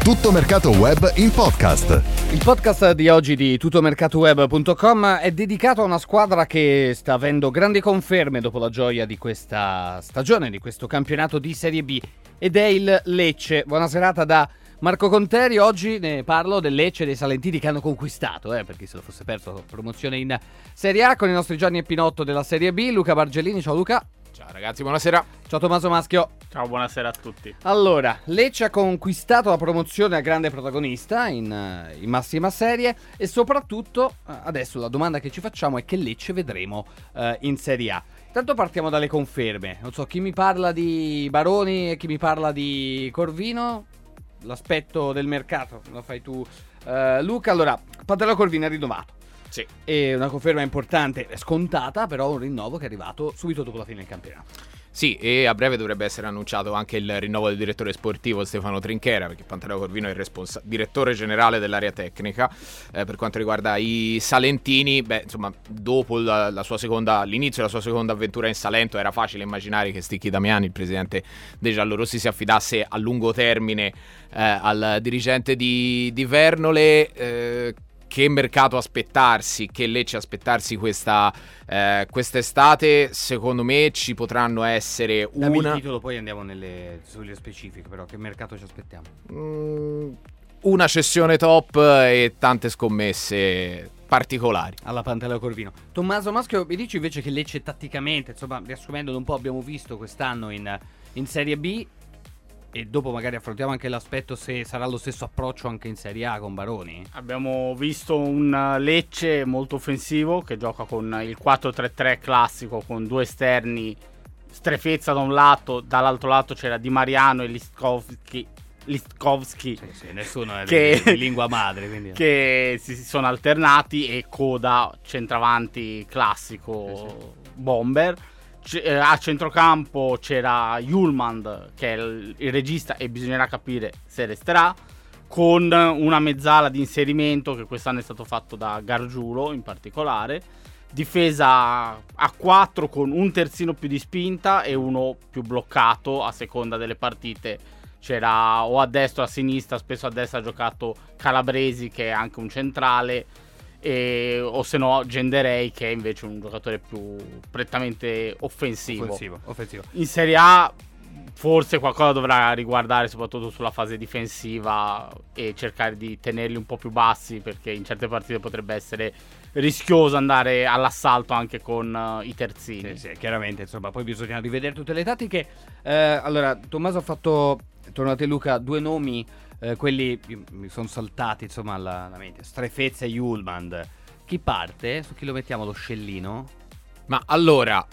Tutto Mercato Web in podcast. Il podcast di oggi di tuttomercatoweb.com è dedicato a una squadra che sta avendo grandi conferme dopo la gioia di questa stagione, di questo campionato di Serie B, ed è il Lecce. Buona serata da Marco Conteri. Oggi ne parlo del Lecce e dei salentini che hanno conquistato, per chi se lo fosse perso, promozione in Serie A, con i nostri Gianni e Pinotto della Serie B, Luca Bargellini. Ciao Luca. Ciao ragazzi, buonasera. Ciao Tommaso Maschio. Ciao, buonasera a tutti. Allora, Lecce ha conquistato la promozione a grande protagonista in massima serie, e soprattutto adesso la domanda che ci facciamo è che Lecce vedremo in Serie A. Intanto partiamo dalle conferme. Non so, chi mi parla di Baroni e chi mi parla di Corvino? L'aspetto del mercato lo fai tu, Luca. Allora, Pantaleo Corvino è rinnovato. Sì. È una conferma importante, scontata, però un rinnovo che è arrivato subito dopo la fine del campionato. Sì, e a breve dovrebbe essere annunciato anche il rinnovo del direttore sportivo Stefano Trinchera, perché Pantaleo Corvino è il direttore generale dell'area tecnica. Per quanto riguarda i salentini, insomma, dopo l'inizio della sua seconda avventura in Salento era facile immaginare che Sticchi Damiani, il presidente dei giallorossi, si affidasse a lungo termine al dirigente di Vernole. Che mercato aspettarsi, che Lecce aspettarsi quest'estate? Secondo me ci potranno essere Dammi il titolo, poi andiamo sulle specifiche, però che mercato ci aspettiamo? Una cessione top e tante scommesse particolari alla Pantaleo Corvino. Tommaso Maschio, mi dici invece che Lecce tatticamente, insomma, riassumendolo un po', abbiamo visto quest'anno in Serie B, e dopo magari affrontiamo anche l'aspetto se sarà lo stesso approccio anche in Serie A con Baroni. Abbiamo visto un Lecce molto offensivo che gioca con il 4-3-3 classico, con due esterni, Strefezza da un lato, dall'altro lato c'era Di Mariano e Listkovski. Sì, nessuno è di lingua madre, quindi che si sono alternati, e Coda centravanti classico, bomber. A centrocampo c'era Hjulmand, che è il regista, e bisognerà capire se resterà, con una mezzala di inserimento che quest'anno è stato fatto da Gargiulo in particolare. Difesa a 4 con un terzino più di spinta e uno più bloccato a seconda delle partite. C'era o a destra o a sinistra, spesso a destra ha giocato Calabresi, che è anche un centrale, o se no Genderei, che è invece un giocatore più prettamente offensivo. In Serie A forse qualcosa dovrà riguardare soprattutto sulla fase difensiva e cercare di tenerli un po' più bassi, perché in certe partite potrebbe essere rischioso andare all'assalto anche con i terzini. Sì, chiaramente, insomma, poi bisogna rivedere tutte le tattiche. Allora, Tommaso ha fatto, tornate Luca, due nomi, quelli mi sono saltati insomma alla mente: Strefezza e Hjulmand. Chi parte? Su chi lo mettiamo lo scellino? Ma allora,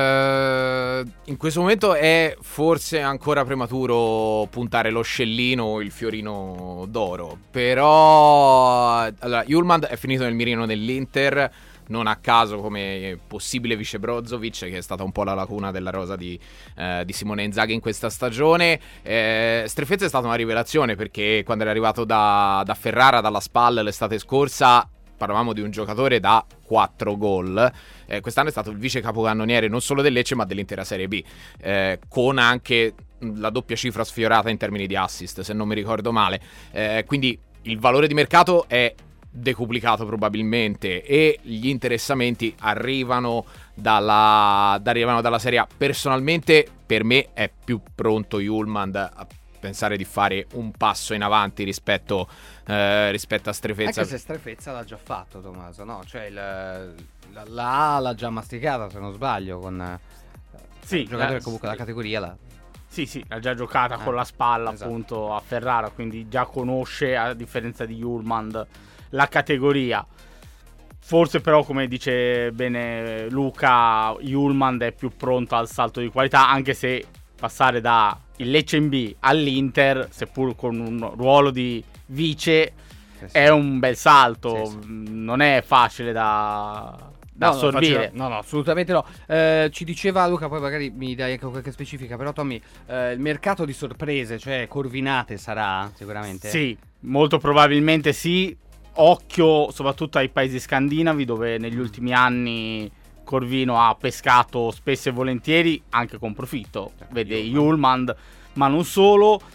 in questo momento è forse ancora prematuro puntare lo scellino o il fiorino d'oro, però allora, Hjulmand è finito nel mirino dell'Inter, non a caso come possibile vice Brozovic, che è stata un po' la lacuna della rosa di Simone Inzaghi in questa stagione. Strefezza è stata una rivelazione, perché quando è arrivato da Ferrara, dalla SPAL l'estate scorsa, parlavamo di un giocatore da 4 gol. Quest'anno è stato il vice capocannoniere non solo del Lecce ma dell'intera Serie B, con anche la doppia cifra sfiorata in termini di assist, se non mi ricordo male. Quindi il valore di mercato è decuplicato probabilmente, e gli interessamenti arrivano dalla Serie A. Personalmente per me è più pronto Hjulmand a pensare di fare un passo in avanti rispetto a Strefezza. Anche se Strefezza l'ha già fatto, Tommaso, no? Cioè la A l'ha già masticata, se non sbaglio, con sì, il giocatore comunque la categoria Sì, l'ha già giocata con la spalla, esatto, appunto a Ferrara, quindi già conosce, a differenza di Hjulmand, la categoria. Forse però, come dice bene Luca, Hjulmand è più pronto al salto di qualità, anche se passare da il Lecce in B all'Inter, seppur con un ruolo di vice, è un bel salto. Non è facile da assorbire. No, assolutamente no. Ci diceva Luca, poi magari mi dai anche qualche specifica, però Tommy, il mercato di sorprese, cioè Corvinate, sarà sicuramente? Sì, molto probabilmente sì. Occhio soprattutto ai paesi scandinavi, dove negli ultimi anni Corvino ha pescato spesso e volentieri, anche con profitto. Vede Hjulmand, ma non solo.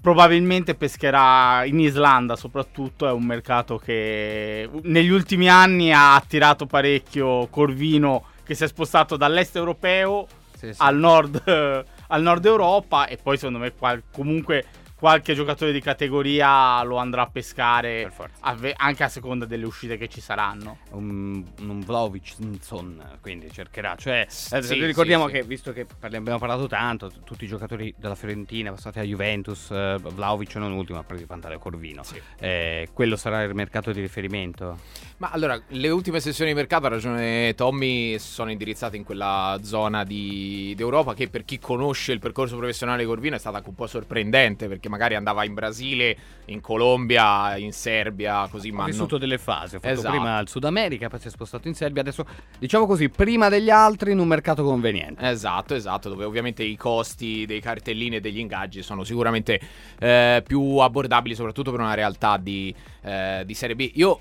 probabilmente pescherà in Islanda, soprattutto. È un mercato che negli ultimi anni ha attirato parecchio Corvino, che si è spostato dall'est europeo al nord Europa, e poi secondo me comunque qualche giocatore di categoria lo andrà a pescare, anche a seconda delle uscite che ci saranno. Un Vlahovic, quindi cercherà. Cioè, ricordiamo che, visto che abbiamo parlato tanto, tutti i giocatori della Fiorentina passati a Juventus, Vlahovic non ultimo, ha preso di Pantaleo Corvino. Sì. Quello sarà il mercato di riferimento? Ma allora, le ultime sessioni di mercato, ha ragione Tommy, sono indirizzate in quella zona d'Europa che, per chi conosce il percorso professionale di Corvino, è stata anche un po' sorprendente, perché magari andava in Brasile, in Colombia, in Serbia, così. Ha vissuto delle fasi, ha fatto prima il Sud America, poi si è spostato in Serbia, adesso diciamo così, prima degli altri in un mercato conveniente. Esatto, dove ovviamente i costi dei cartellini e degli ingaggi sono sicuramente più abbordabili, soprattutto per una realtà di Serie B. Io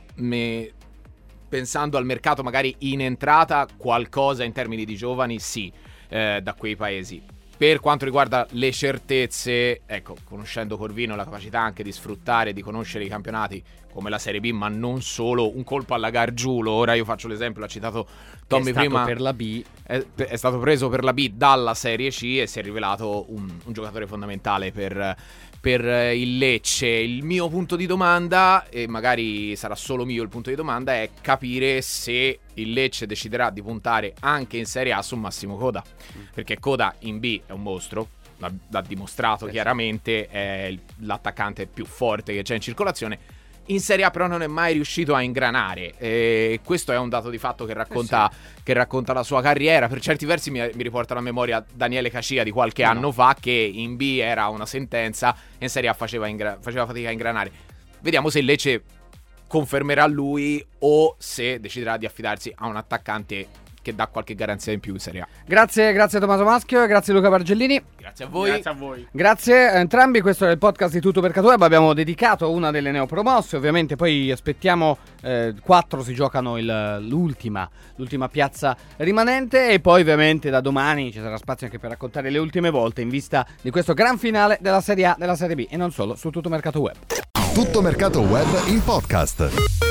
pensando al mercato magari in entrata, qualcosa in termini di giovani da quei paesi. Per quanto riguarda le certezze, ecco, conoscendo Corvino, la capacità anche di sfruttare e di conoscere i campionati come la Serie B, ma non solo, un colpo alla Gargiulo. Ora io faccio l'esempio, l'ha citato Tommy prima, per la B. È stato preso per la B dalla Serie C e si è rivelato un giocatore fondamentale per il Lecce. Il mio punto di domanda, e magari sarà solo mio il punto di domanda, è capire se il Lecce deciderà di puntare anche in Serie A su Massimo Coda, perché Coda in B è un mostro, l'ha dimostrato chiaramente, è l'attaccante più forte che c'è in circolazione. In Serie A però non è mai riuscito a ingranare, e questo è un dato di fatto che racconta la sua carriera. Per certi versi mi riporta alla memoria Daniele Cacia di qualche anno fa, che in B era una sentenza e in Serie A faceva fatica a ingranare. Vediamo se il Lecce confermerà lui o se deciderà di affidarsi a un attaccante che dà qualche garanzia in più in Serie A. Grazie Tommaso Maschio, grazie Luca Bargellini. Grazie a voi. Grazie a entrambi, questo è il podcast di Tutto Mercato Web, abbiamo dedicato una delle neopromosse, ovviamente poi aspettiamo 4 si giocano l'ultima piazza rimanente, e poi ovviamente da domani ci sarà spazio anche per raccontare le ultime volte in vista di questo gran finale della Serie A, della Serie B e non solo, su Tutto Mercato Web. Tutto Mercato Web in podcast.